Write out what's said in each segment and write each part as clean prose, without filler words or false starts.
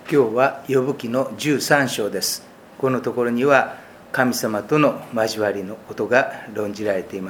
今日はヨブ記の13章です。このところには神様との交わりのことが論じられています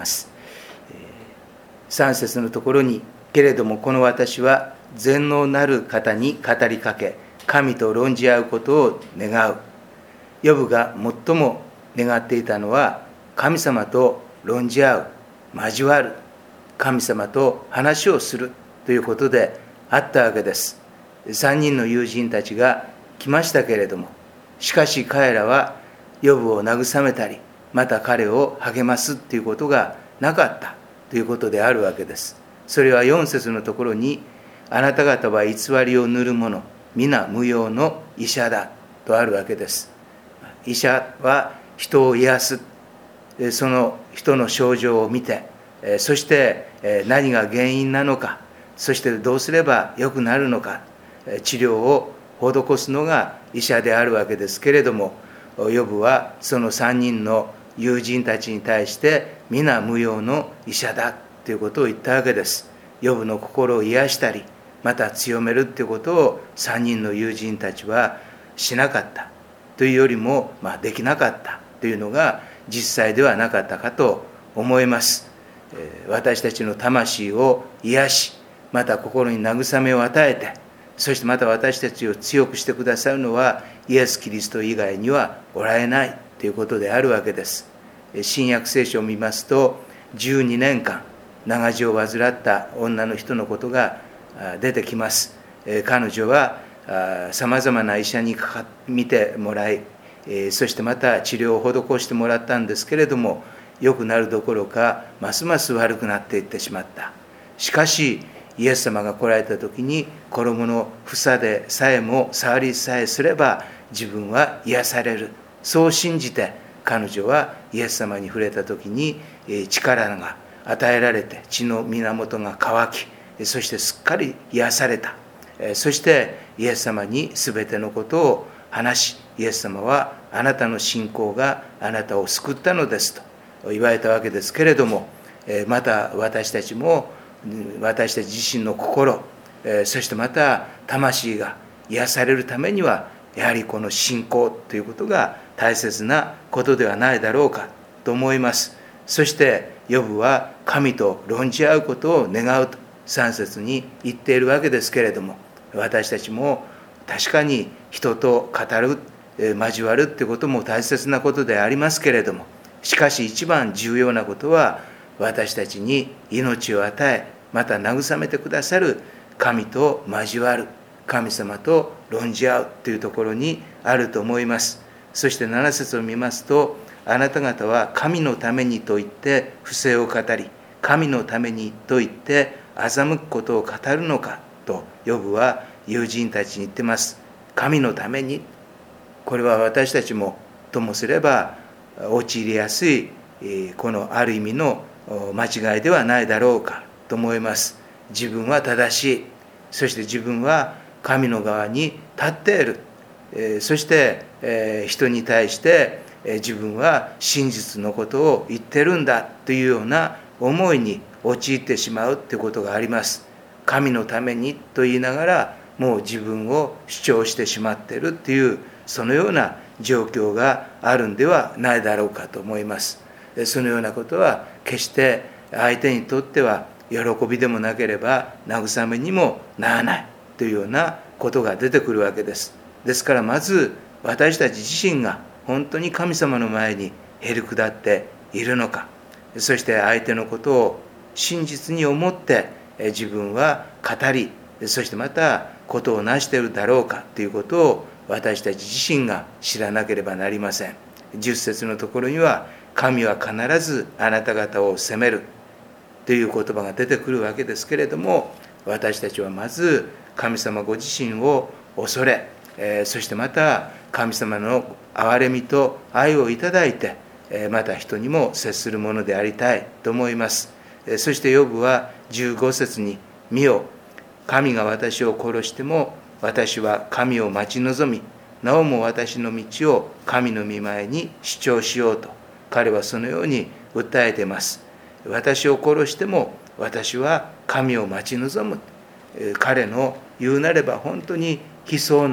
。3節のところに、けれどもこの私は全能なる方に語りかけ、神と論じ合うことを願う。ヨブが最も願っていたのは、神様と論じ合う、交わる、神様と話をするということであったわけです。3人の友人たちが来ましたけれども、しかし彼らはヨブを慰めたり、また彼を励ますということがなかったということであるわけです。それは4節のところに、あなた方は偽りを塗る者、皆無用の医者だとあるわけです。医者は人を癒す、その人の症状を見て、そして何が原因なのか、そしてどうすれば良くなるのか、治療を施すのが医者であるわけですけれども、ヨブはその3人の友人たちに対して皆無用の医者だということを言ったわけです。ヨブの心を癒したり、また強めるということを3人の友人たちはしなかったというよりも、できなかったというのが実際ではなかったかと思います。私たちの魂を癒し、また心に慰めを与えて、そしてまた私たちを強くしてくださるのはイエス・キリスト以外にはおられないということであるわけです。新約聖書を見ますと、12年間長寿を患った女の人のことが出てきます。彼女はさまざまな医者に見てもらい、そしてまた治療を施してもらったんですけれども、良くなるどころかますます悪くなっていってしまった。しかしイエス様が来られた時に、衣の房でさえも触りさえすれば自分は癒される、そう信じて彼女はイエス様に触れた時に力が与えられて、血の源が乾き、そしてすっかり癒された。そしてイエス様に全てのことを話し、イエス様はあなたの信仰があなたを救ったのですと言われたわけですけれども、また私たちも私たち自身の心、そしてまた魂が癒されるためには、やはりこの信仰ということが大切なことではないだろうかと思います。そしてヨブは神と論じ合うことを願うと3節に言っているわけですけれども、私たちも確かに人と語る、交わるということも大切なことでありますけれども、しかし一番重要なことは、私たちに命を与え、また慰めてくださる神と交わる、神様と論じ合うというところにあると思います。そして7節を見ますと、あなた方は神のためにと言って不正を語り、神のためにと言って欺くことを語るのかとヨブは友人たちに言ってます。神のために、これは私たちもともすれば陥りやすいこのある意味の間違いではないだろうかと思います。自分は正しい、そして自分は神の側に立っている、そして人に対して自分は真実のことを言ってるんだというような思いに陥ってしまうということがあります。神のためにと言いながら、もう自分を主張してしまっているという、そのような状況があるんではないだろうかと思います。そのようなことは決して相手にとっては喜びでもなければ慰めにもならないというようなことが出てくるわけです。ですからまず私たち自身が本当に神様の前にへり下っているのか、そして相手のことを真実に思って自分は語り、そしてまたことを成しているだろうかということを私たち自身が知らなければなりません。10節のところには、神は必ずあなた方を責めるという言葉が出てくるわけですけれども、私たちはまず神様ご自身を恐れ、そしてまた神様の憐れみと愛をいただいて、また人にも接するものでありたいと思います。そしてヨブは15節に、見よ、神が私を殺しても私は神を待ち望み、なおも私の道を神の御前に主張しようと、彼はそのように訴えています。私を殺しても私は神を待ち望む。彼の言うなれば本当に悲壮な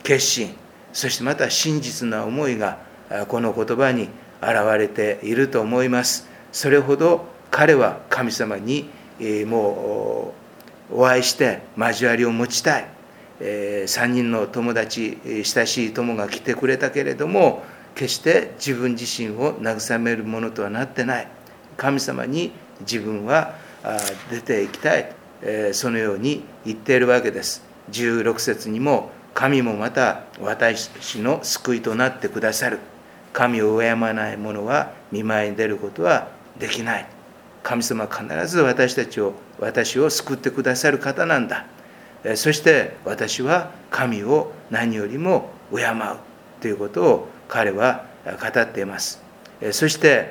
決心、そしてまた真実な思いがこの言葉に現れていると思います。それほど彼は神様にもうお会いして交わりを持ちたい。3人の友達、親しい友が来てくれたけれども、決して自分自身を慰めるものとはなってない。神様に自分は出ていきたい。そのように言っているわけです。16節にも、神もまた私の救いとなってくださる。神を敬わない者は見舞いに出ることはできない。神様は必ず私を救ってくださる方なんだ。そして私は神を何よりも敬うということを彼は語っています。そして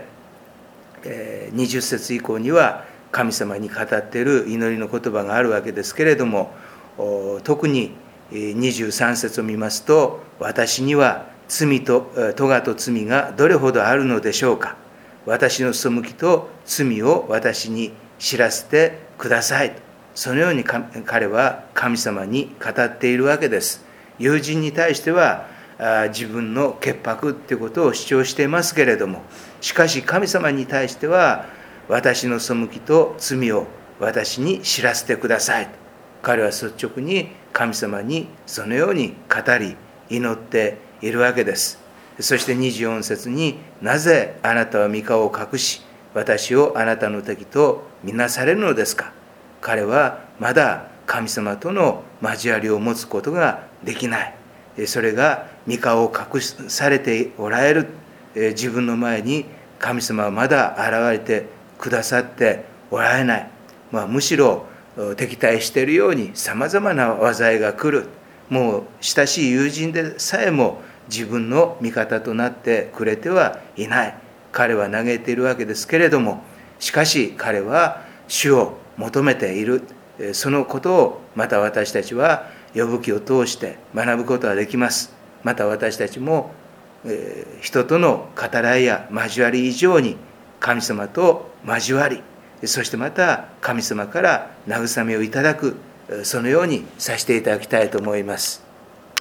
20節以降には神様に語っている祈りの言葉があるわけですけれども、特に23節を見ますと、私には罪と咎と罪がどれほどあるのでしょうか。私の背きと罪を私に知らせてください。そのように彼は神様に語っているわけです。友人に対しては自分の潔白ということを主張していますけれども、しかし神様に対しては私の背きと罪を私に知らせてください。彼は率直に神様にそのように語り祈っているわけです。そして24節に、なぜあなたは御顔を隠し私をあなたの敵とみなされるのですか。彼はまだ神様との交わりを持つことができない。それが御顔を隠されておられる。自分の前に神様はまだ現れてくださっておられない。むしろ敵対しているようにさまざまな災いが来る。もう親しい友人でさえも自分の味方となってくれてはいない。彼は嘆いているわけですけれども、しかし彼は主を求めている。そのことをまた私たちは呼ぶ記を通して学ぶことができます。また私たちも人との語らいや交わり以上に神様と交わり、そしてまた神様から慰めをいただく、そのようにさせていただきたいと思います。